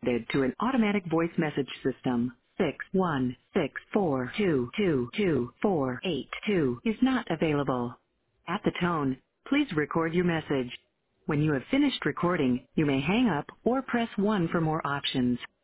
forwarded to an automatic voice message system. 61642222482 is not available. At the tone, please record your message. When you have finished recording, you may hang up or press 1 for more options.